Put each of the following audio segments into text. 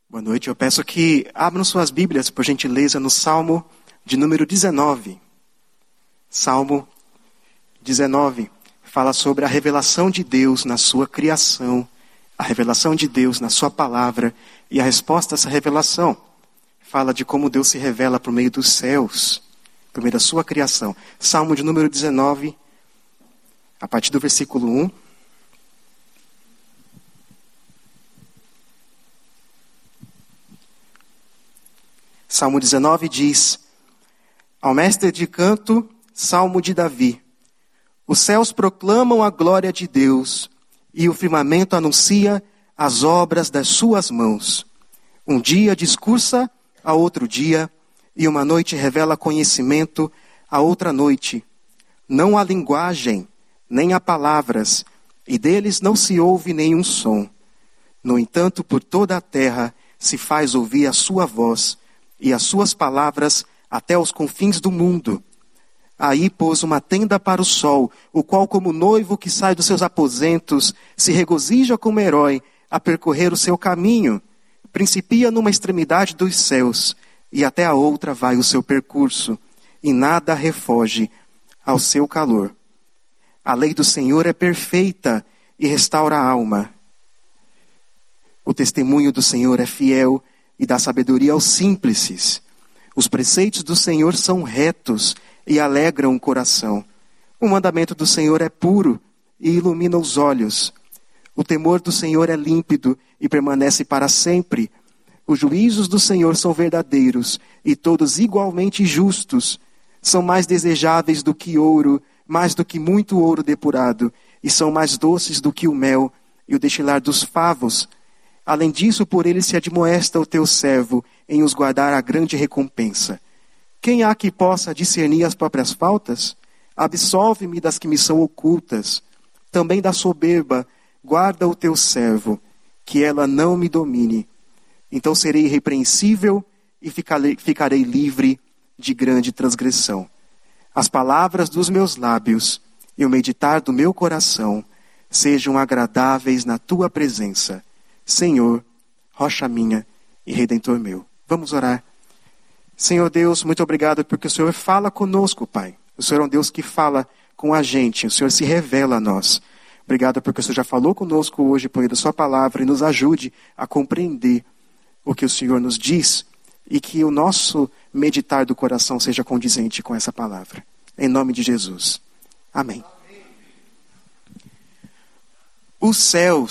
Boa noite, eu peço que abram suas Bíblias, por gentileza, no Salmo de número 19. Salmo 19 fala sobre a revelação de Deus na sua criação, a revelação de Deus na sua palavra e a resposta a essa revelação. Fala de como Deus se revela por meio dos céus, por meio da sua criação. Salmo de número 19, a partir do versículo 1. Salmo 19 diz: ao mestre de canto, salmo de Davi. Os céus proclamam a glória de Deus, e o firmamento anuncia as obras das suas mãos. Um dia discursa a outro dia, e uma noite revela conhecimento a outra noite. Não há linguagem, nem há palavras, e deles não se ouve nenhum som. No entanto, por toda a terra se faz ouvir a sua voz, e as suas palavras até os confins do mundo. Aí pôs uma tenda para o sol, o qual, como noivo que sai dos seus aposentos, se regozija como herói a percorrer o seu caminho. Principia numa extremidade dos céus, e até a outra vai o seu percurso, e nada refoge ao seu calor. A lei do Senhor é perfeita e restaura a alma. O testemunho do Senhor é fiel e dá sabedoria aos simples. Os preceitos do Senhor são retos e alegram o coração. O mandamento do Senhor é puro e ilumina os olhos. O temor do Senhor é límpido e permanece para sempre. Os juízos do Senhor são verdadeiros e todos igualmente justos. São mais desejáveis do que ouro, mais do que muito ouro depurado, e são mais doces do que o mel e o destilar dos favos. Além disso, por ele se admoesta o teu servo em os guardar a grande recompensa. Quem há que possa discernir as próprias faltas? Absolve-me das que me são ocultas. Também da soberba, guarda o teu servo, que ela não me domine. Então serei irrepreensível e ficarei livre de grande transgressão. As palavras dos meus lábios e o meditar do meu coração sejam agradáveis na tua presença, Senhor, rocha minha e redentor meu. Vamos orar. Senhor Deus, muito obrigado porque o Senhor fala conosco, Pai. O Senhor é um Deus que fala com a gente. O Senhor se revela a nós. Obrigado porque o Senhor já falou conosco hoje por meio da sua palavra e nos ajude a compreender o que o Senhor nos diz e que o nosso meditar do coração seja condizente com essa palavra. Em nome de Jesus. Amém. O céu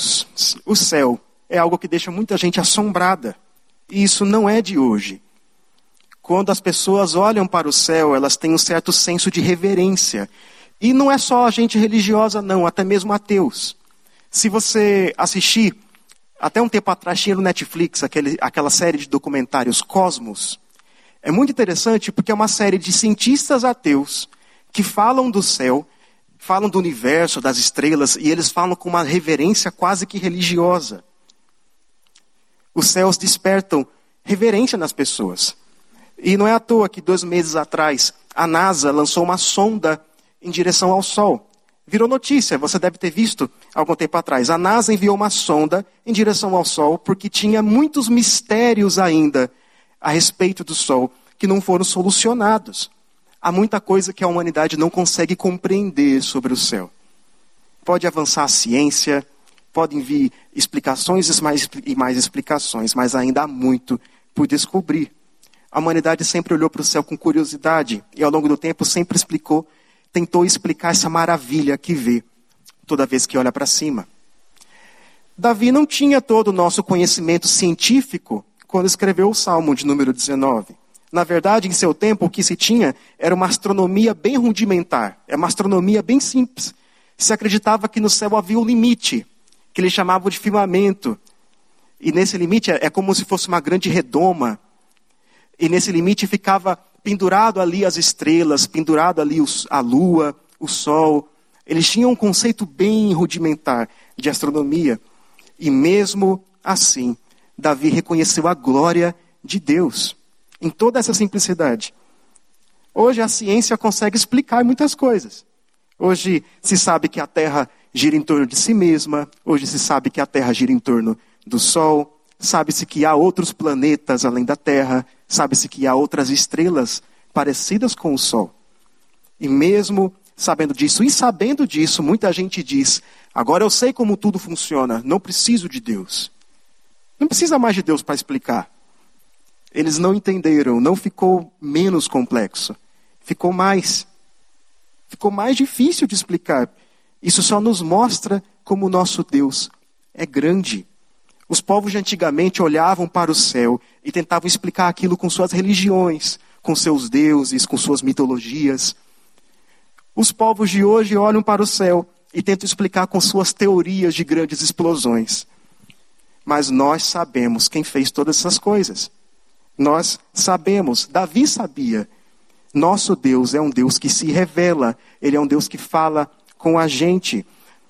é algo que deixa muita gente assombrada. E isso não é de hoje. Quando as pessoas olham para o céu, elas têm um certo senso de reverência. E não é só a gente religiosa, não, até mesmo ateus. Se você assistir, até um tempo atrás tinha no Netflix aquela série de documentários Cosmos. É muito interessante porque é uma série de cientistas ateus que falam do céu, falam do universo, das estrelas, e eles falam com uma reverência quase que religiosa. Os céus despertam reverência nas pessoas. E não é à toa que 2 meses atrás a NASA lançou uma sonda em direção ao Sol. Virou notícia, você deve ter visto algum tempo atrás. A NASA enviou uma sonda em direção ao Sol porque tinha muitos mistérios ainda a respeito do Sol que não foram solucionados. Há muita coisa que a humanidade não consegue compreender sobre o céu. Pode avançar a ciência, podem vir explicações e mais explicações, mas ainda há muito por descobrir. A humanidade sempre olhou para o céu com curiosidade e ao longo do tempo sempre tentou explicar essa maravilha que vê toda vez que olha para cima. Davi não tinha todo o nosso conhecimento científico quando escreveu o Salmo de número 19. Na verdade, em seu tempo, o que se tinha era uma astronomia bem rudimentar, é uma astronomia bem simples. Se acreditava que no céu havia um limite, que eles chamavam de firmamento. E nesse limite é como se fosse uma grande redoma. E nesse limite ficava pendurado ali as estrelas, pendurado ali a lua, o sol. Eles tinham um conceito bem rudimentar de astronomia. E mesmo assim, Davi reconheceu a glória de Deus em toda essa simplicidade. Hoje a ciência consegue explicar muitas coisas. Hoje se sabe que a Terra gira em torno de si mesma. Hoje se sabe que a Terra gira em torno do Sol. sabe-se que há outros planetas além da Terra, sabe-se que há outras estrelas parecidas com o Sol. E mesmo sabendo disso, e sabendo disso, muita gente diz, agora eu sei como tudo funciona, não preciso de Deus. Não precisa mais de Deus para explicar. Eles não entenderam, não ficou menos complexo. Ficou mais difícil de explicar. Isso só nos mostra como o nosso Deus é grande. Os povos de antigamente olhavam para o céu e tentavam explicar aquilo com suas religiões, com seus deuses, com suas mitologias. Os povos de hoje olham para o céu e tentam explicar com suas teorias de grandes explosões. Mas nós sabemos quem fez todas essas coisas. Nós sabemos, Davi sabia. Nosso Deus é um Deus que se revela. Ele é um Deus que fala com a gente.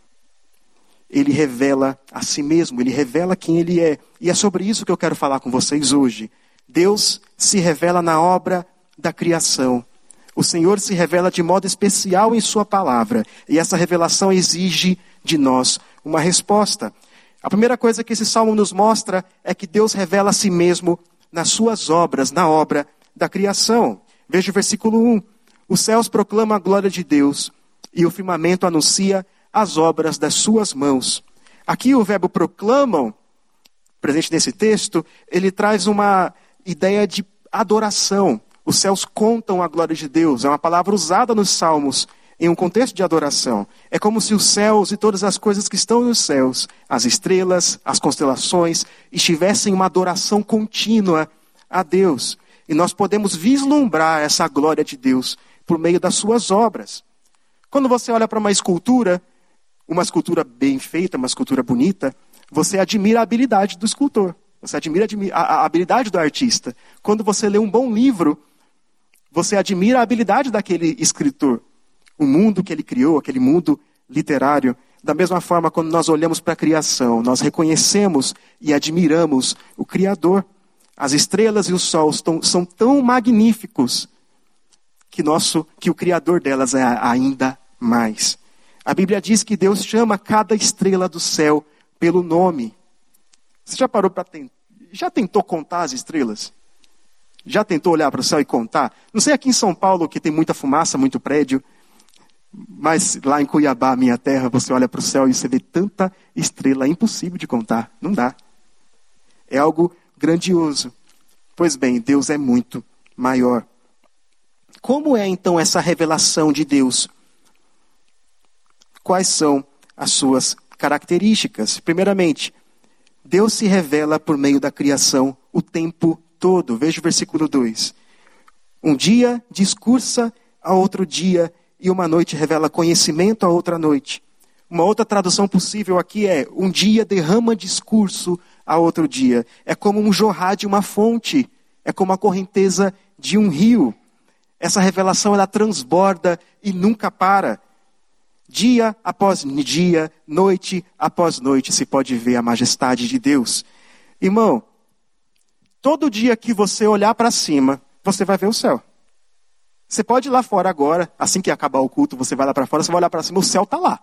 Ele revela a si mesmo, ele revela quem ele é. E é sobre isso que eu quero falar com vocês hoje. Deus se revela na obra da criação. O Senhor se revela de modo especial em sua palavra. E essa revelação exige de nós uma resposta. A primeira coisa que esse salmo nos mostra é que Deus revela a si mesmo nas suas obras, na obra da criação. Veja o versículo 1. Os céus proclamam a glória de Deus e o firmamento anuncia as obras das suas mãos. Aqui o verbo proclamam, presente nesse texto, ele traz uma ideia de adoração. Os céus contam a glória de Deus. É uma palavra usada nos Salmos em um contexto de adoração. É como se os céus e todas as coisas que estão nos céus, as estrelas, as constelações, estivessem em uma adoração contínua a Deus. E nós podemos vislumbrar essa glória de Deus por meio das suas obras. Quando você olha para uma escultura bem feita, uma escultura bonita, você admira a habilidade do escultor. Você admira a habilidade do artista. Quando você lê um bom livro, você admira a habilidade daquele escritor. O mundo que ele criou, aquele mundo literário. Da mesma forma, quando nós olhamos para a criação, nós reconhecemos e admiramos o Criador. As estrelas e o sol são tão magníficos que o Criador delas é ainda mais. A Bíblia diz que Deus chama cada estrela do céu pelo nome. Você já parou já tentou contar as estrelas? Já tentou olhar para o céu e contar? Não sei aqui em São Paulo, que tem muita fumaça, muito prédio, mas lá em Cuiabá, minha terra, você olha para o céu e você vê tanta estrela, é impossível de contar, não dá. É algo grandioso. Pois bem, Deus é muito maior. Como é então essa revelação de Deus? Quais são as suas características? Primeiramente, Deus se revela por meio da criação o tempo todo. Veja o versículo 2. Um dia discursa a outro dia, e uma noite revela conhecimento a outra noite. Uma outra tradução possível aqui é: um dia derrama discurso a outro dia. É como um jorrar de uma fonte. É como a correnteza de um rio. Essa revelação ela transborda e nunca para. Dia após dia, noite após noite, se pode ver a majestade de Deus. Irmão, todo dia que você olhar para cima, você vai ver o céu. Você pode ir lá fora agora, assim que acabar o culto, você vai lá para fora, você vai olhar para cima, o céu está lá.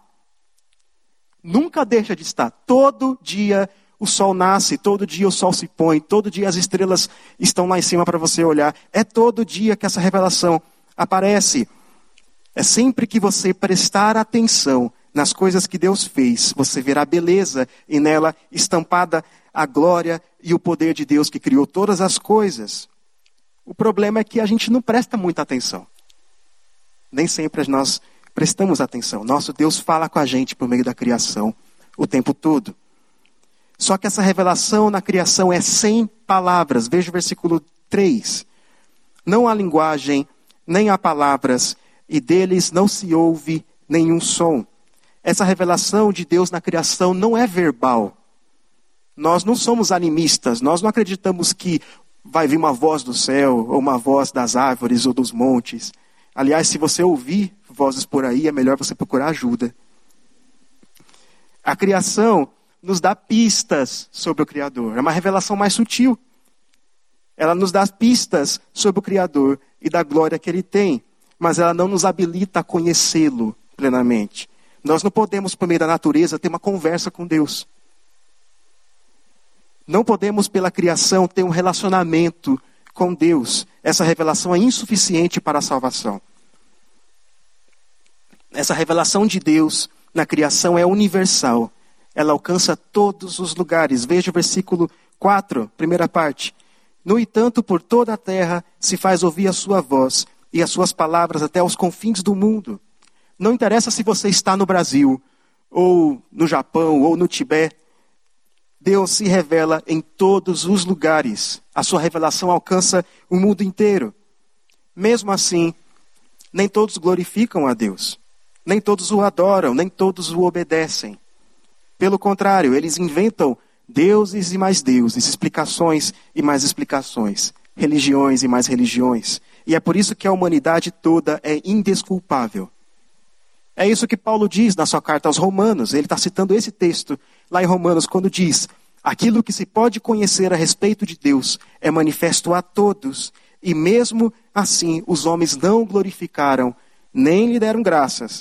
Nunca deixa de estar. Todo dia o sol nasce, todo dia o sol se põe, todo dia as estrelas estão lá em cima para você olhar. É todo dia que essa revelação aparece. É sempre que você prestar atenção nas coisas que Deus fez, você verá a beleza e nela estampada a glória e o poder de Deus que criou todas as coisas. O problema é que a gente não presta muita atenção. Nem sempre nós prestamos atenção. Nosso Deus fala com a gente por meio da criação o tempo todo. Só que essa revelação na criação é sem palavras. Veja o versículo 3. Não há linguagem, nem há palavras, e deles não se ouve nenhum som. Essa revelação de Deus na criação não é verbal. Nós não somos animistas, nós não acreditamos que vai vir uma voz do céu, ou uma voz das árvores ou dos montes. Aliás, se você ouvir vozes por aí, é melhor você procurar ajuda. A criação nos dá pistas sobre o Criador. É uma revelação mais sutil. Ela nos dá pistas sobre o Criador e da glória que Ele tem. Mas ela não nos habilita a conhecê-lo plenamente. Nós não podemos, por meio da natureza, ter uma conversa com Deus. Não podemos, pela criação, ter um relacionamento com Deus. Essa revelação é insuficiente para a salvação. Essa revelação de Deus na criação é universal. Ela alcança todos os lugares. Veja o versículo 4, primeira parte. No entanto, por toda a terra se faz ouvir a sua voz e as suas palavras até os confins do mundo. Não interessa se você está no Brasil, ou no Japão, ou no Tibete. Deus se revela em todos os lugares. A sua revelação alcança o mundo inteiro. Mesmo assim, nem todos glorificam a Deus. Nem todos o adoram, nem todos o obedecem. Pelo contrário, eles inventam deuses e mais deuses, explicações e mais explicações, religiões e mais religiões. E é por isso que a humanidade toda é indesculpável. É isso que Paulo diz na sua carta aos Romanos. Ele está citando esse texto lá em Romanos, quando diz: aquilo que se pode conhecer a respeito de Deus é manifesto a todos, e mesmo assim os homens não o glorificaram, nem lhe deram graças.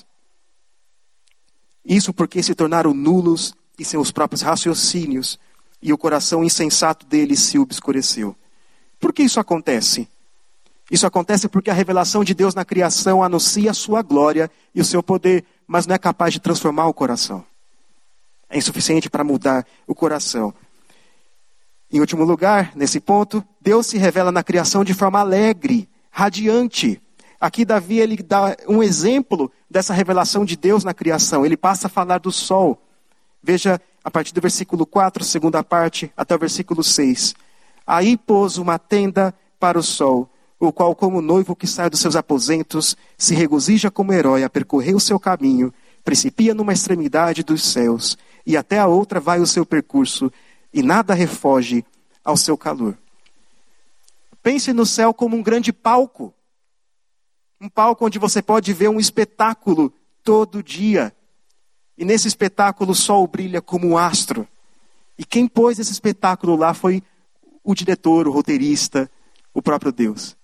Isso porque se tornaram nulos em seus próprios raciocínios, e o coração insensato deles se obscureceu. Por que isso acontece? Isso acontece porque a revelação de Deus na criação anuncia a sua glória e o seu poder, mas não é capaz de transformar o coração. É insuficiente para mudar o coração. Em último lugar, nesse ponto, Deus se revela na criação de forma alegre, radiante. Aqui Davi ele dá um exemplo dessa revelação de Deus na criação. Ele passa a falar do sol. Veja a partir do versículo 4, segunda parte, até o versículo 6. Aí pôs uma tenda para o sol, o qual, como noivo que sai dos seus aposentos, se regozija como herói a percorrer o seu caminho, principia numa extremidade dos céus, e até a outra vai o seu percurso, e nada refoge ao seu calor. Pense no céu como um grande palco. Um palco onde você pode ver um espetáculo todo dia. E nesse espetáculo o sol brilha como um astro. E quem pôs esse espetáculo lá foi o diretor, o roteirista, o próprio Deus.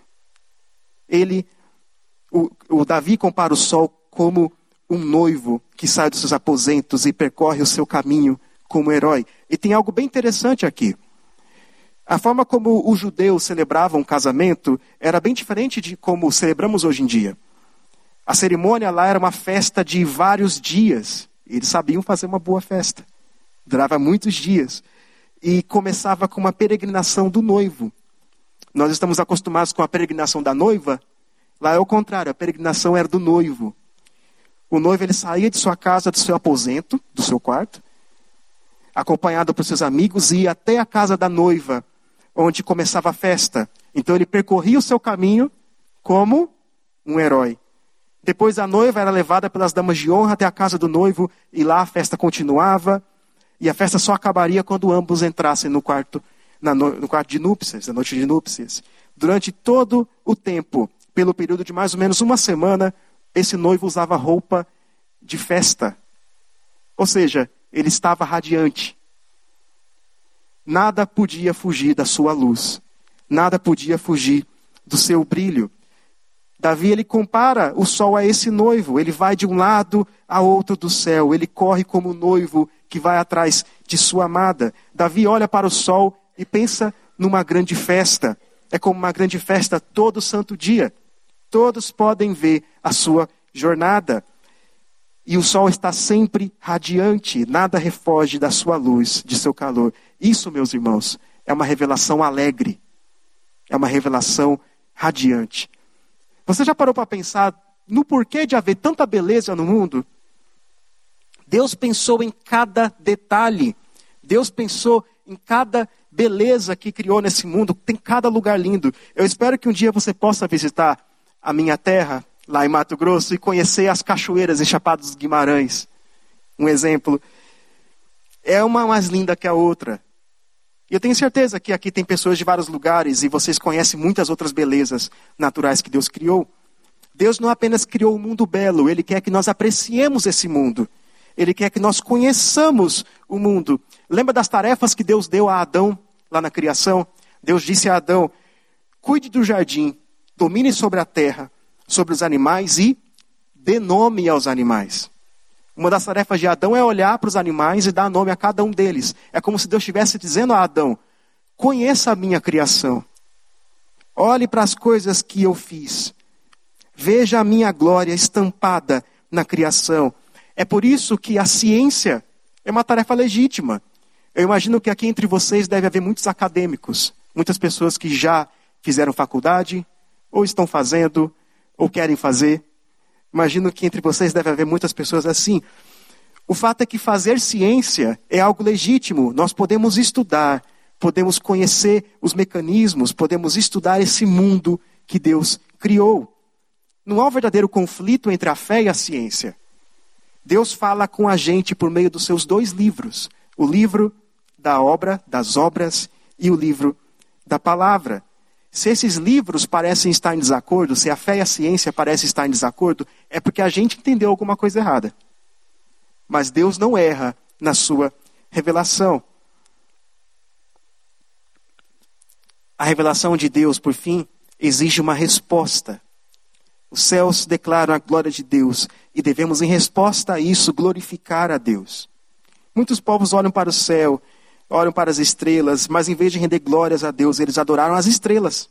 O Davi compara o sol como um noivo que sai dos seus aposentos e percorre o seu caminho como herói. E tem algo bem interessante aqui. A forma como os judeus celebravam um casamento era bem diferente de como celebramos hoje em dia. A cerimônia lá era uma festa de vários dias. Eles sabiam fazer uma boa festa. Durava muitos dias. E começava com uma peregrinação do noivo. Nós estamos acostumados com a peregrinação da noiva. Lá é o contrário, a peregrinação era do noivo. O noivo ele saía de sua casa, do seu aposento, do seu quarto, acompanhado por seus amigos, e ia até a casa da noiva, onde começava a festa. Então ele percorria o seu caminho como um herói. Depois a noiva era levada pelas damas de honra até a casa do noivo, e lá a festa continuava, e a festa só acabaria quando ambos entrassem no quarto de núpcias, na noite de núpcias. Durante todo o tempo, pelo período de mais ou menos uma semana, esse noivo usava roupa de festa. Ou seja, ele estava radiante. Nada podia fugir da sua luz. Nada podia fugir do seu brilho. Davi, ele compara o sol a esse noivo. Ele vai de um lado a outro do céu. Ele corre como noivo que vai atrás de sua amada. Davi olha para o sol e pensa numa grande festa. É como uma grande festa todo santo dia. Todos podem ver a sua jornada. E o sol está sempre radiante. Nada refoge da sua luz, de seu calor. Isso, meus irmãos, é uma revelação alegre. É uma revelação radiante. Você já parou para pensar no porquê de haver tanta beleza no mundo? Deus pensou em cada detalhe. Deus pensou em cada beleza que criou nesse mundo. Tem cada lugar lindo. Eu espero que um dia você possa visitar a minha terra, lá em Mato Grosso, e conhecer as cachoeiras em Chapada dos Guimarães. Um exemplo. É uma mais linda que a outra. E eu tenho certeza que aqui tem pessoas de vários lugares e vocês conhecem muitas outras belezas naturais que Deus criou. Deus não apenas criou um mundo belo, Ele quer que nós apreciemos esse mundo. Ele quer que nós conheçamos o mundo. Lembra das tarefas que Deus deu a Adão lá na criação? Deus disse a Adão: cuide do jardim, domine sobre a terra, sobre os animais e dê nome aos animais. Uma das tarefas de Adão é olhar para os animais e dar nome a cada um deles. É como se Deus estivesse dizendo a Adão: conheça a minha criação. Olhe para as coisas que eu fiz. Veja a minha glória estampada na criação. É por isso que a ciência é uma tarefa legítima. Eu imagino que aqui entre vocês deve haver muitos acadêmicos. Muitas pessoas que já fizeram faculdade, ou estão fazendo, ou querem fazer. Imagino que entre vocês deve haver muitas pessoas assim. O fato é que fazer ciência é algo legítimo. Nós podemos estudar, podemos conhecer os mecanismos, podemos estudar esse mundo que Deus criou. Não há um verdadeiro conflito entre a fé e a ciência. Deus fala com a gente por meio dos seus 2 livros. O livro da obra, das obras, e o livro da palavra. Se esses livros parecem estar em desacordo, se a fé e a ciência parecem estar em desacordo, é porque a gente entendeu alguma coisa errada. Mas Deus não erra na sua revelação. A revelação de Deus, por fim, exige uma resposta. Os céus declaram a glória de Deus e devemos, em resposta a isso, glorificar a Deus. Muitos povos olham para o céu, olham para as estrelas, mas em vez de render glórias a Deus, eles adoraram as estrelas.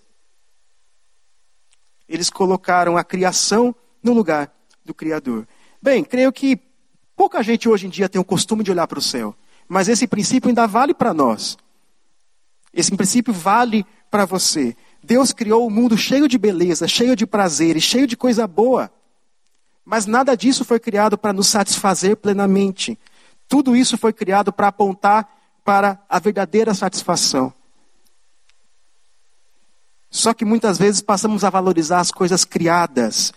Eles colocaram a criação no lugar do Criador. Bem, creio que pouca gente hoje em dia tem o costume de olhar para o céu, mas esse princípio ainda vale para nós. Esse princípio vale para você. Deus criou um mundo cheio de beleza, cheio de prazeres, cheio de coisa boa. Mas nada disso foi criado para nos satisfazer plenamente. Tudo isso foi criado para apontar para a verdadeira satisfação. Só que muitas vezes passamos a valorizar as coisas criadas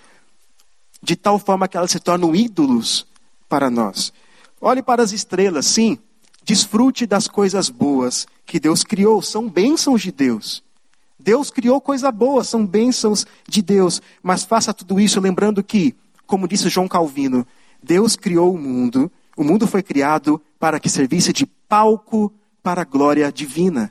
de tal forma que elas se tornam ídolos para nós. Olhe para as estrelas, sim. Desfrute das coisas boas que Deus criou. São bênçãos de Deus. Deus criou coisa boa, são bênçãos de Deus. Mas faça tudo isso lembrando que, como disse João Calvino, Deus criou o mundo. O mundo foi criado para que servisse de palco para a glória divina.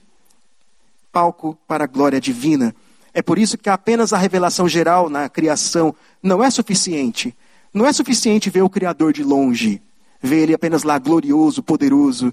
Palco para a glória divina. É por isso que apenas a revelação geral na criação não é suficiente. Não é suficiente ver o Criador de longe. Ver Ele apenas lá glorioso, poderoso.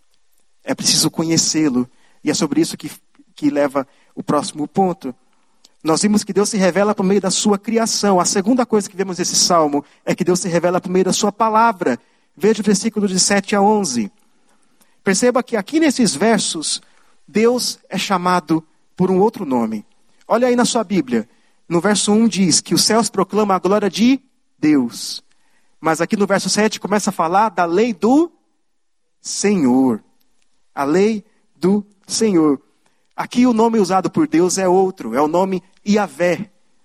É preciso conhecê-lo. E é sobre isso que leva o próximo ponto. Nós vimos que Deus se revela por meio da sua criação. A segunda coisa que vemos nesse salmo é que Deus se revela por meio da sua palavra. Veja o versículo de 7 a 11. Perceba que aqui nesses versos, Deus é chamado por um outro nome. Olha aí na sua Bíblia. No verso 1 diz que os céus proclamam a glória de Deus. Mas aqui no verso 7 começa a falar da lei do Senhor. A lei do Senhor. Aqui o nome usado por Deus é outro. É o nome Iavé.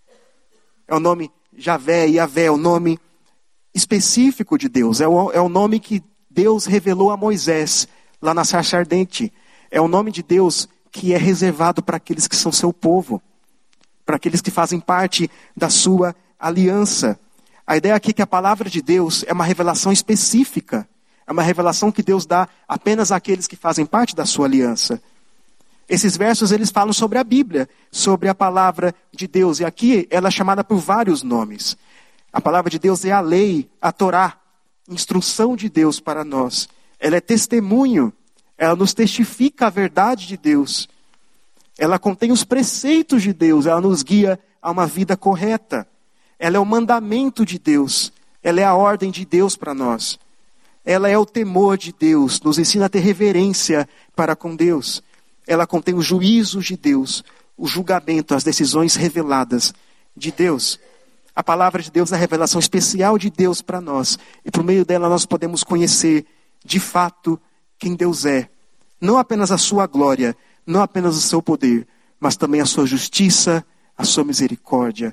É o nome Javé, Iavé. É o nome específico de Deus. É o nome que Deus revelou a Moisés lá na sarça ardente. É o nome de Deus que é reservado para aqueles que são seu povo. Para aqueles que fazem parte da sua aliança. A ideia aqui é que a palavra de Deus é uma revelação específica. É uma revelação que Deus dá apenas àqueles que fazem parte da sua aliança. Esses versos eles falam sobre a Bíblia, sobre a palavra de Deus. E aqui ela é chamada por vários nomes. A palavra de Deus é a lei, a Torá, instrução de Deus para nós. Ela é testemunho, ela nos testifica a verdade de Deus. Ela contém os preceitos de Deus, ela nos guia a uma vida correta. Ela é o mandamento de Deus, ela é a ordem de Deus para nós. Ela é o temor de Deus, nos ensina a ter reverência para com Deus. Ela contém os juízos de Deus, o julgamento, as decisões reveladas de Deus. A palavra de Deus é a revelação especial de Deus para nós. E por meio dela nós podemos conhecer de fato quem Deus é. Não apenas a sua glória, não apenas o seu poder, mas também a sua justiça, a sua misericórdia,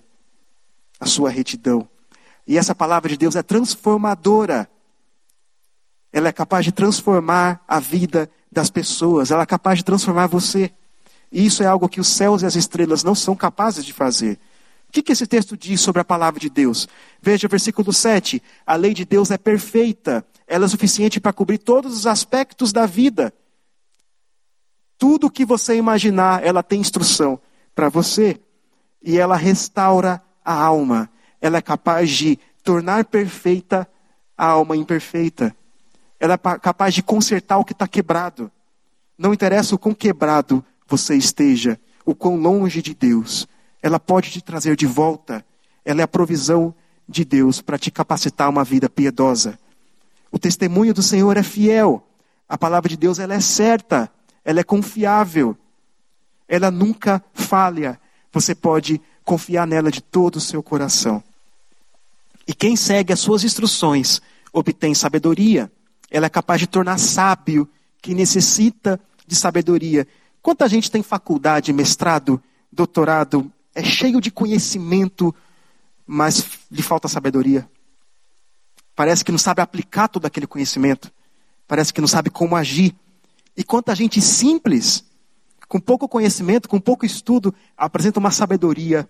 a sua retidão. E essa palavra de Deus é transformadora. Ela é capaz de transformar a vida das pessoas. Ela é capaz de transformar você. E isso é algo que os céus e as estrelas não são capazes de fazer. O que esse texto diz sobre a palavra de Deus? Veja o versículo 7. A lei de Deus é perfeita. Ela é suficiente para cobrir todos os aspectos da vida. Tudo o que você imaginar, ela tem instrução para você. E ela restaura a alma. Ela é capaz de tornar perfeita a alma imperfeita. Ela é capaz de consertar o que está quebrado. Não interessa o quão quebrado você esteja, o quão longe de Deus. Ela pode te trazer de volta. Ela é a provisão de Deus para te capacitar a uma vida piedosa. O testemunho do Senhor é fiel. A palavra de Deus ela é certa. Ela é confiável. Ela nunca falha. Você pode confiar nela de todo o seu coração. E quem segue as suas instruções obtém sabedoria. Ela é capaz de tornar sábio quem necessita de sabedoria. Quanta gente tem faculdade, mestrado, doutorado, é cheio de conhecimento, mas lhe falta sabedoria. Parece que não sabe aplicar todo aquele conhecimento. Parece que não sabe como agir. E quanta gente simples, com pouco conhecimento, com pouco estudo, apresenta uma sabedoria.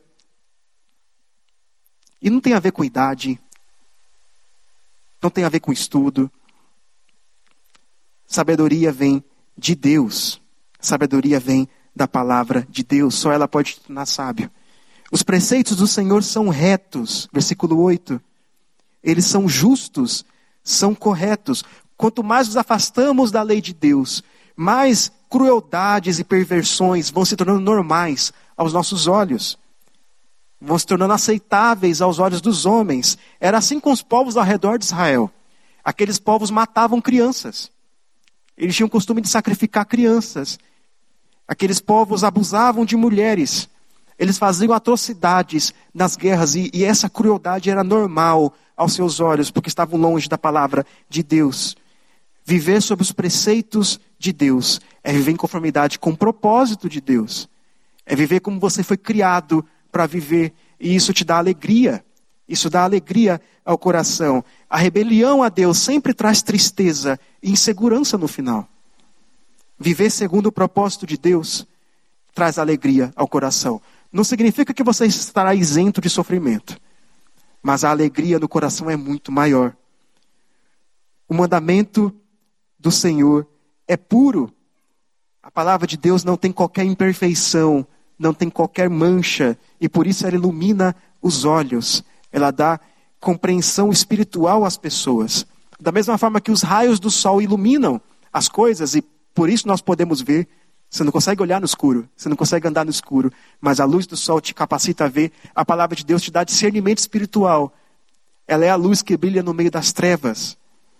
E não tem a ver com idade. Não tem a ver com estudo. Sabedoria vem de Deus. Sabedoria vem da palavra de Deus. Só ela pode te tornar sábio. Os preceitos do Senhor são retos. Versículo 8. Eles são justos, são corretos. Quanto mais nos afastamos da lei de Deus, mais crueldades e perversões vão se tornando normais aos nossos olhos. Vão se tornando aceitáveis aos olhos dos homens. Era assim com os povos ao redor de Israel. Aqueles povos matavam crianças. Eles tinham o costume de sacrificar crianças. Aqueles povos abusavam de mulheres. Eles faziam atrocidades nas guerras e essa crueldade era normal aos seus olhos, porque estavam longe da palavra de Deus. Viver sob os preceitos de Deus é viver em conformidade com o propósito de Deus. É viver como você foi criado para viver, e isso te dá alegria. Isso dá alegria ao coração. A rebelião a Deus sempre traz tristeza e insegurança no final. Viver segundo o propósito de Deus traz alegria ao coração. Não significa que você estará isento de sofrimento, mas a alegria no coração é muito maior. O mandamento do Senhor é puro. A palavra de Deus não tem qualquer imperfeição, não tem qualquer mancha, e por isso ela ilumina os olhos. Ela dá compreensão espiritual às pessoas. Da mesma forma que os raios do sol iluminam as coisas, e por isso nós podemos ver. Você não consegue olhar no escuro, você não consegue andar no escuro, mas a luz do sol te capacita a ver. A palavra de Deus te dá discernimento espiritual. Ela é a luz que brilha no meio das trevas.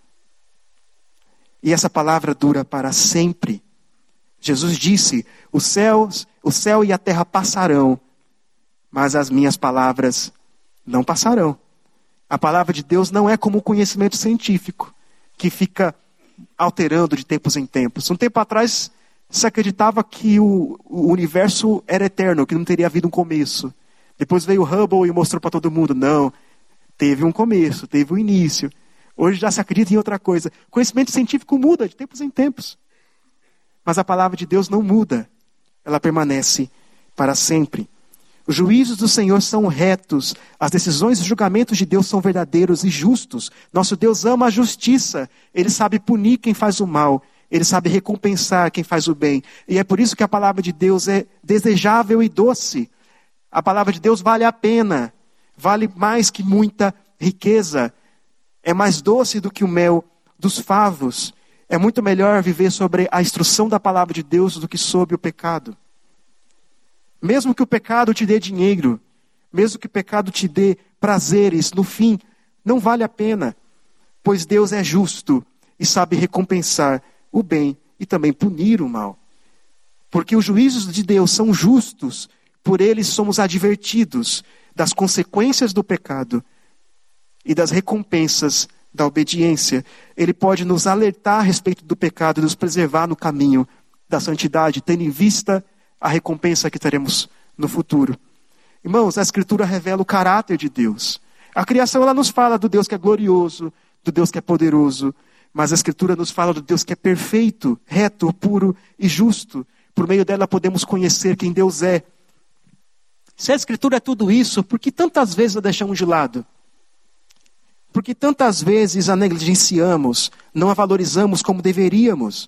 E essa palavra dura para sempre. Jesus disse, o céu e a terra passarão, mas as minhas palavras não passarão. A palavra de Deus não é como o conhecimento científico, que fica alterando de tempos em tempos. Um tempo atrás, se acreditava que o universo era eterno, que não teria havido um começo. Depois veio o Hubble e mostrou para todo mundo, não, teve um começo, teve um início. Hoje já se acredita em outra coisa. O conhecimento científico muda de tempos em tempos. Mas a palavra de Deus não muda. Ela permanece para sempre. Os juízos do Senhor são retos. As decisões e julgamentos de Deus são verdadeiros e justos. Nosso Deus ama a justiça. Ele sabe punir quem faz o mal. Ele sabe recompensar quem faz o bem. E é por isso que a palavra de Deus é desejável e doce. A palavra de Deus vale a pena. Vale mais que muita riqueza. É mais doce do que o mel dos favos. É muito melhor viver sobre a instrução da palavra de Deus do que sobre o pecado. Mesmo que o pecado te dê dinheiro, mesmo que o pecado te dê prazeres, no fim, não vale a pena. Pois Deus é justo e sabe recompensar o bem e também punir o mal. Porque os juízos de Deus são justos, por eles somos advertidos das consequências do pecado e das recompensas da obediência. Ele pode nos alertar a respeito do pecado e nos preservar no caminho da santidade, tendo em vista a recompensa que teremos no futuro. Irmãos, a Escritura revela o caráter de Deus. A criação ela nos fala do Deus que é glorioso, do Deus que é poderoso, mas a Escritura nos fala do Deus que é perfeito, reto, puro e justo. Por meio dela podemos conhecer quem Deus é. Se a Escritura é tudo isso, por que tantas vezes a deixamos de lado? Por que tantas vezes a negligenciamos, não a valorizamos como deveríamos?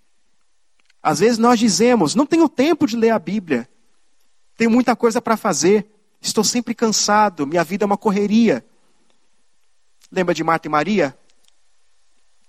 Às vezes nós dizemos, não tenho tempo de ler a Bíblia, tenho muita coisa para fazer, estou sempre cansado, minha vida é uma correria. Lembra de Marta e Maria?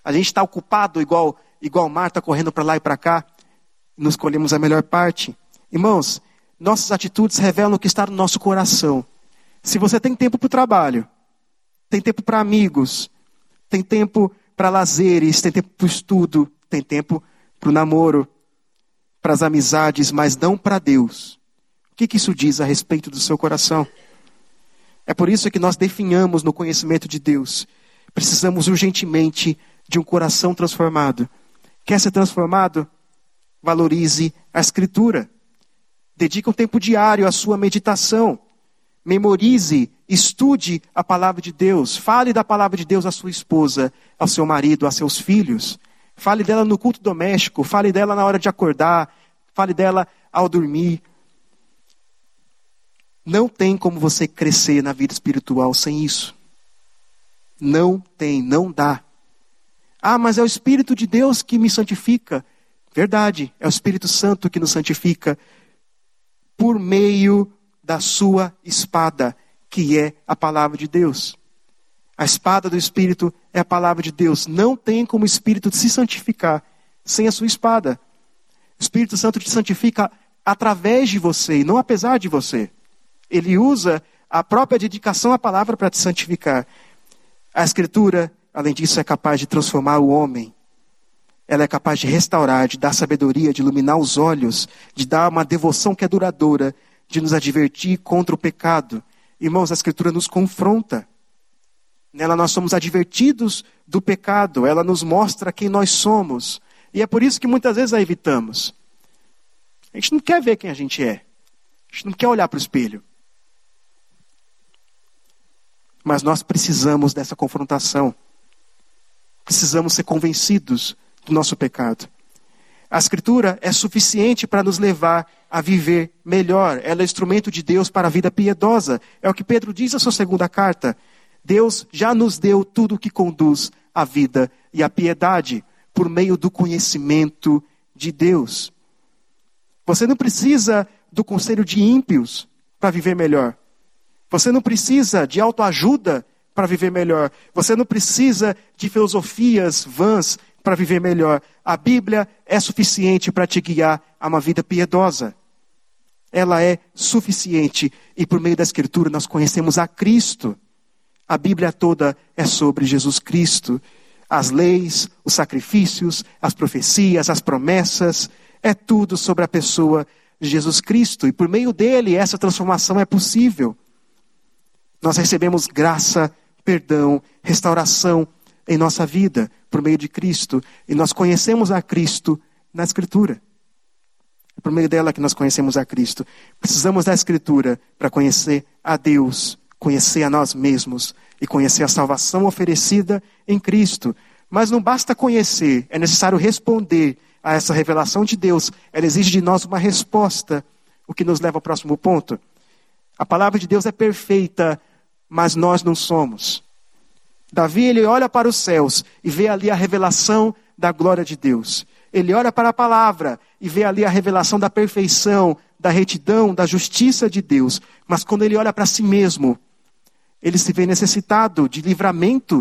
A gente está ocupado igual Marta, correndo para lá e para cá. Não escolhemos a melhor parte. Irmãos, nossas atitudes revelam o que está no nosso coração. Se você tem tempo para o trabalho, tem tempo para amigos, tem tempo para lazeres, tem tempo para o estudo, tem tempo para o namoro, para as amizades, mas não para Deus. O que isso diz a respeito do seu coração? É por isso que nós definhamos no conhecimento de Deus. Precisamos urgentemente de um coração transformado. Quer ser transformado? Valorize a Escritura. Dedique um tempo diário à sua meditação. Memorize, estude a palavra de Deus. Fale da palavra de Deus à sua esposa, ao seu marido, a seus filhos. Fale dela no culto doméstico. Fale dela na hora de acordar. Fale dela ao dormir. Não tem como você crescer na vida espiritual sem isso. Não tem, não dá. Ah, mas é o Espírito de Deus que me santifica. Verdade, é o Espírito Santo que nos santifica por meio da sua espada, que é a palavra de Deus. A espada do Espírito é a palavra de Deus. Não tem como o Espírito se santificar sem a sua espada. O Espírito Santo te santifica através de você e não apesar de você. Ele usa a própria dedicação à palavra para te santificar. A Escritura, além disso, é capaz de transformar o homem. Ela é capaz de restaurar, de dar sabedoria, de iluminar os olhos, de dar uma devoção que é duradoura, de nos advertir contra o pecado. Irmãos, a Escritura nos confronta. Nela nós somos advertidos do pecado. Ela nos mostra quem nós somos. E é por isso que muitas vezes a evitamos. A gente não quer ver quem a gente é. A gente não quer olhar para o espelho. Mas nós precisamos dessa confrontação. Precisamos ser convencidos do nosso pecado. A Escritura é suficiente para nos levar a viver melhor. Ela é instrumento de Deus para a vida piedosa. É o que Pedro diz na sua segunda carta. Deus já nos deu tudo o que conduz à vida e à piedade por meio do conhecimento de Deus. Você não precisa do conselho de ímpios para viver melhor. Você não precisa de autoajuda para viver melhor. Você não precisa de filosofias vãs para viver melhor. A Bíblia é suficiente para te guiar a uma vida piedosa. Ela é suficiente e por meio da Escritura nós conhecemos a Cristo. A Bíblia toda é sobre Jesus Cristo. As leis, os sacrifícios, as profecias, as promessas, é tudo sobre a pessoa de Jesus Cristo. E por meio dele essa transformação é possível. Nós recebemos graça, perdão, restauração em nossa vida por meio de Cristo. E nós conhecemos a Cristo na Escritura. É por meio dela que nós conhecemos a Cristo. Precisamos da Escritura para conhecer a Deus, conhecer a nós mesmos e conhecer a salvação oferecida em Cristo. Mas não basta conhecer, é necessário responder a essa revelação de Deus. Ela exige de nós uma resposta, o que nos leva ao próximo ponto. A palavra de Deus é perfeita, mas nós não somos. Davi, ele olha para os céus e vê ali a revelação da glória de Deus. Ele olha para a palavra e vê ali a revelação da perfeição, da retidão, da justiça de Deus. Mas quando ele olha para si mesmo, ele se vê necessitado de livramento,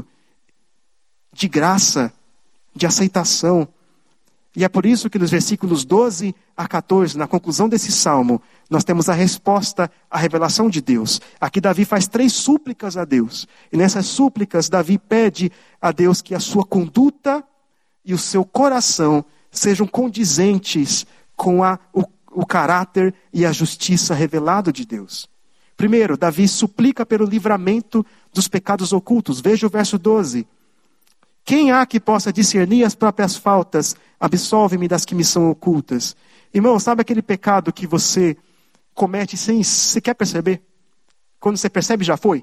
de graça, de aceitação. E é por isso que nos versículos 12 a 14, na conclusão desse salmo, nós temos a resposta à revelação de Deus. Aqui Davi faz 3 súplicas a Deus. E nessas súplicas, Davi pede a Deus que a sua conduta e o seu coração sejam condizentes com o caráter e a justiça revelado de Deus. Primeiro, Davi suplica pelo livramento dos pecados ocultos. Veja o verso 12. Quem há que possa discernir as próprias faltas? Absolve-me das que me são ocultas. Irmão, sabe aquele pecado que você comete sem sequer perceber? Quando você percebe, já foi?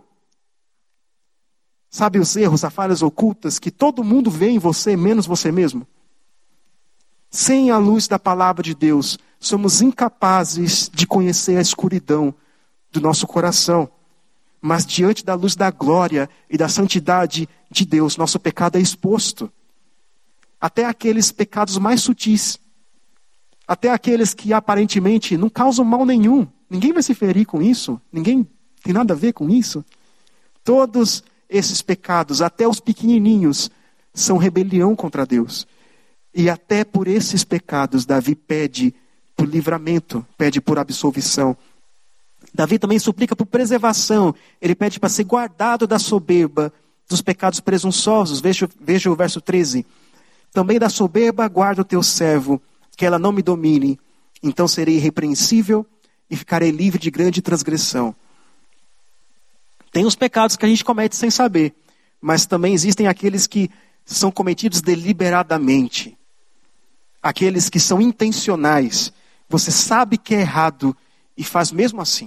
Sabe os erros, as falhas ocultas que todo mundo vê em você, menos você mesmo? Sem a luz da palavra de Deus, somos incapazes de conhecer a escuridão do nosso coração. Mas diante da luz da glória e da santidade de Deus, nosso pecado é exposto. Até aqueles pecados mais sutis. Até aqueles que aparentemente não causam mal nenhum. Ninguém vai se ferir com isso. Ninguém tem nada a ver com isso. Todos esses pecados, até os pequenininhos, são rebelião contra Deus. E até por esses pecados, Davi pede por livramento, pede por absolvição. Davi também suplica por preservação. Ele pede para ser guardado da soberba, dos pecados presunçosos. Veja o verso 13. Também da soberba guarda o teu servo, que ela não me domine. Então serei irrepreensível e ficarei livre de grande transgressão. Tem os pecados que a gente comete sem saber, mas também existem aqueles que são cometidos deliberadamente. Aqueles que são intencionais. Você sabe que é errado e faz mesmo assim.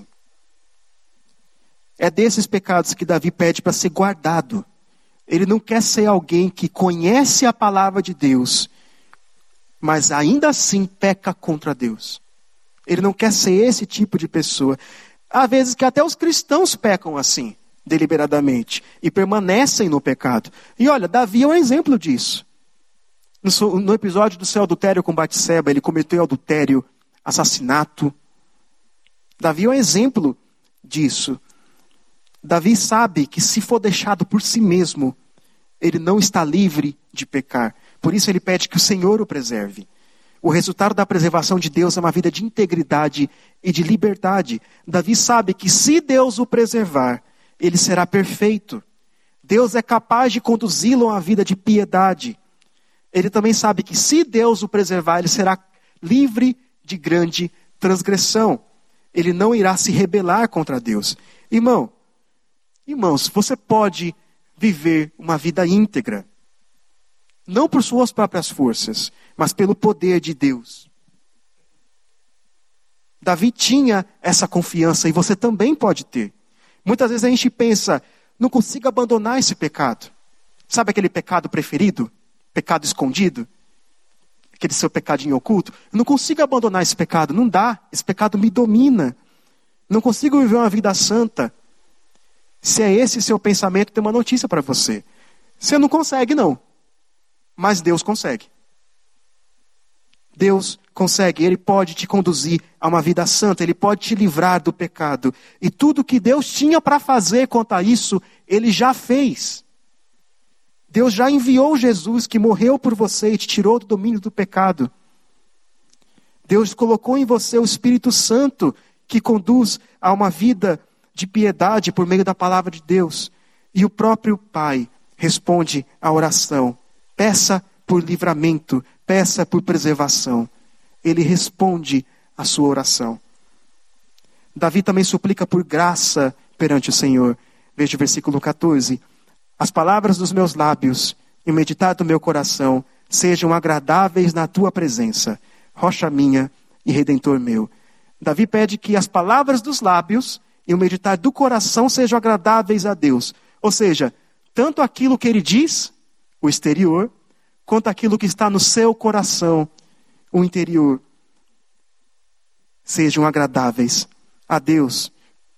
É desses pecados que Davi pede para ser guardado. Ele não quer ser alguém que conhece a palavra de Deus, mas ainda assim peca contra Deus. Ele não quer ser esse tipo de pessoa. Há vezes que até os cristãos pecam assim, deliberadamente, e permanecem no pecado. E olha, Davi é um exemplo disso. No episódio do seu adultério com Batseba, ele cometeu adultério, assassinato. Davi é um exemplo disso. Davi sabe que se for deixado por si mesmo, ele não está livre de pecar. Por isso ele pede que o Senhor o preserve. O resultado da preservação de Deus é uma vida de integridade e de liberdade. Davi sabe que se Deus o preservar, ele será perfeito. Deus é capaz de conduzi-lo a uma vida de piedade. Ele também sabe que se Deus o preservar, ele será livre de grande transgressão. Ele não irá se rebelar contra Deus. Irmãos, você pode viver uma vida íntegra. Não por suas próprias forças, mas pelo poder de Deus. Davi tinha essa confiança e você também pode ter. Muitas vezes a gente pensa, não consigo abandonar esse pecado. Sabe aquele pecado preferido? Pecado escondido? Aquele seu pecadinho oculto? Eu não consigo abandonar esse pecado, não dá. Esse pecado me domina. Não consigo viver uma vida santa. Se é esse seu pensamento, tem uma notícia para você. Você não consegue, não. Mas Deus consegue. Deus consegue, Ele pode te conduzir a uma vida santa, Ele pode te livrar do pecado. E tudo que Deus tinha para fazer quanto a isso, Ele já fez. Deus já enviou Jesus que morreu por você e te tirou do domínio do pecado. Deus colocou em você o Espírito Santo que conduz a uma vida de piedade por meio da palavra de Deus. E o próprio Pai responde à oração. Peça por livramento, peça por preservação. Ele responde à sua oração. Davi também suplica por graça perante o Senhor. Veja o versículo 14. As palavras dos meus lábios e o meditar do meu coração sejam agradáveis na tua presença, rocha minha e redentor meu. Davi pede que as palavras dos lábios e o meditar do coração sejam agradáveis a Deus. Ou seja, tanto aquilo que ele diz, o exterior, quanto aquilo que está no seu coração, o interior, sejam agradáveis a Deus.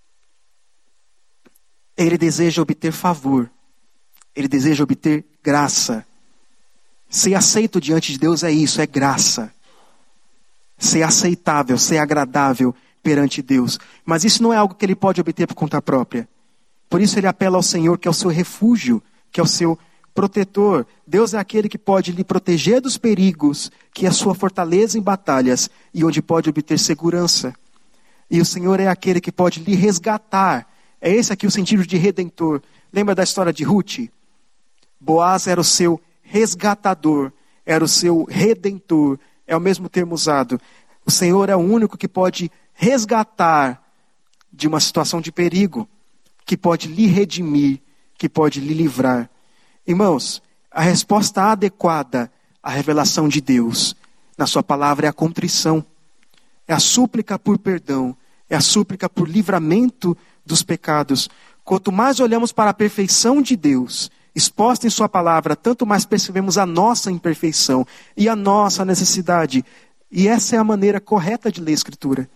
Ele deseja obter favor. Ele deseja obter graça. Ser aceito diante de Deus é isso, é graça. Ser aceitável, ser agradável perante Deus. Mas isso não é algo que ele pode obter por conta própria. Por isso ele apela ao Senhor, que é o seu refúgio, que é o seu protetor. Deus é aquele que pode lhe proteger dos perigos, que é a sua fortaleza em batalhas e onde pode obter segurança. E o Senhor é aquele que pode lhe resgatar. É esse aqui o sentido de redentor. Lembra da história de Ruth? Boaz era o seu resgatador, era o seu redentor. É o mesmo termo usado. O Senhor é o único que pode resgatar de uma situação de perigo, que pode lhe redimir, que pode lhe livrar. Irmãos, a resposta adequada à revelação de Deus na sua palavra é a contrição. É a súplica por perdão, é a súplica por livramento dos pecados. Quanto mais olhamos para a perfeição de Deus, exposta em sua palavra, tanto mais percebemos a nossa imperfeição e a nossa necessidade. E essa é a maneira correta de ler a Escritura.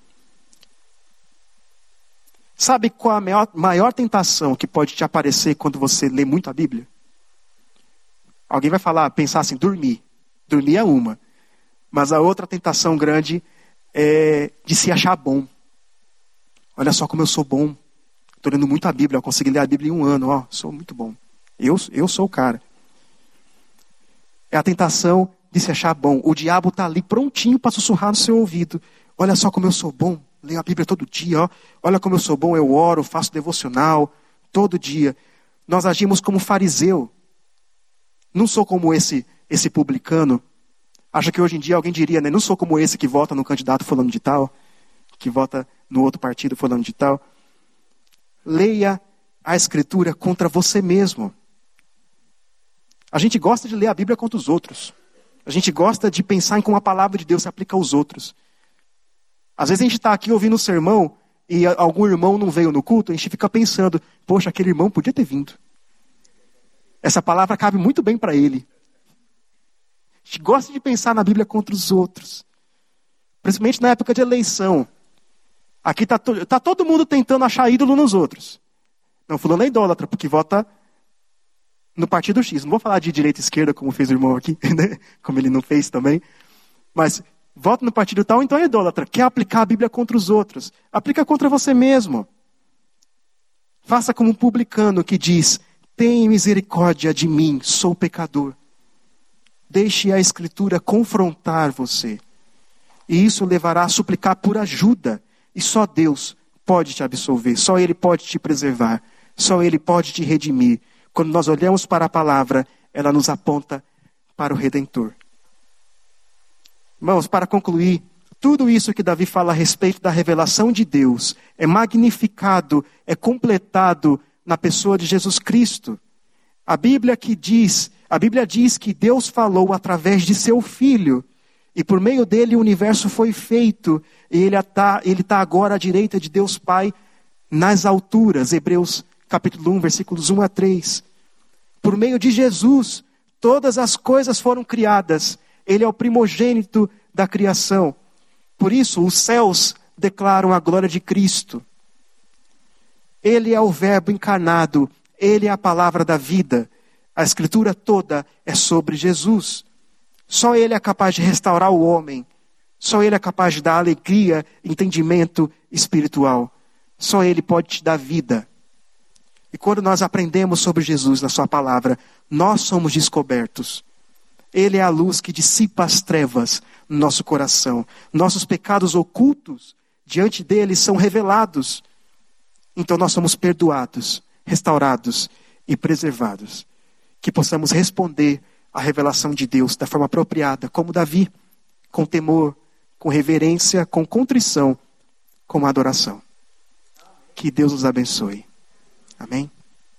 Sabe qual a maior tentação que pode te aparecer quando você lê muito a Bíblia? Alguém vai pensar assim, dormir. Dormir é uma. Mas a outra tentação grande é de se achar bom. Olha só como eu sou bom. Estou lendo muito a Bíblia, eu consegui ler a Bíblia em 1 ano. Sou muito bom. Eu sou o cara. É a tentação de se achar bom. O diabo está ali prontinho para sussurrar no seu ouvido. Olha só como eu sou bom. Leio a Bíblia todo dia. Ó. Olha como eu sou bom. Eu oro, faço devocional todo dia. Nós agimos como fariseu. Não sou como esse publicano. Acho que hoje em dia alguém diria, né? Não sou como esse que vota no candidato fulano de tal. Que vota no outro partido fulano de tal. Leia a Escritura contra você mesmo. A gente gosta de ler a Bíblia contra os outros. A gente gosta de pensar em como a palavra de Deus se aplica aos outros. Às vezes a gente está aqui ouvindo um sermão e algum irmão não veio no culto, a gente fica pensando, poxa, aquele irmão podia ter vindo. Essa palavra cabe muito bem para ele. A gente gosta de pensar na Bíblia contra os outros. Principalmente na época de eleição. Aqui está todo mundo tentando achar ídolo nos outros. Não, fulano é idólatra, porque vota no partido X. Não vou falar de direita e esquerda, como fez o irmão aqui, né? Como ele não fez também. Mas vota no partido tal, então é idólatra. Quer aplicar a Bíblia contra os outros. Aplica contra você mesmo. Faça como um publicano que diz, tem misericórdia de mim, sou pecador. Deixe a Escritura confrontar você. E isso levará a suplicar por ajuda. E só Deus pode te absolver. Só Ele pode te preservar. Só Ele pode te redimir. Quando nós olhamos para a palavra, ela nos aponta para o Redentor. Irmãos, para concluir, tudo isso que Davi fala a respeito da revelação de Deus é magnificado, é completado na pessoa de Jesus Cristo. A Bíblia diz que Deus falou através de seu Filho, e por meio dele o universo foi feito, e ele está agora à direita de Deus Pai nas alturas. Hebreus capítulo 1, versículos 1 a 3. Por meio de Jesus, todas as coisas foram criadas. Ele é o primogênito da criação. Por isso, os céus declaram a glória de Cristo. Ele é o Verbo encarnado. Ele é a palavra da vida. A Escritura toda é sobre Jesus. Só Ele é capaz de restaurar o homem. Só Ele é capaz de dar alegria, entendimento espiritual. Só Ele pode te dar vida. E quando nós aprendemos sobre Jesus na sua palavra, nós somos descobertos. Ele é a luz que dissipa as trevas no nosso coração. Nossos pecados ocultos diante dele são revelados. Então nós somos perdoados, restaurados e preservados. Que possamos responder à revelação de Deus da forma apropriada, como Davi, com temor, com reverência, com contrição, com adoração. Que Deus nos abençoe. Amém?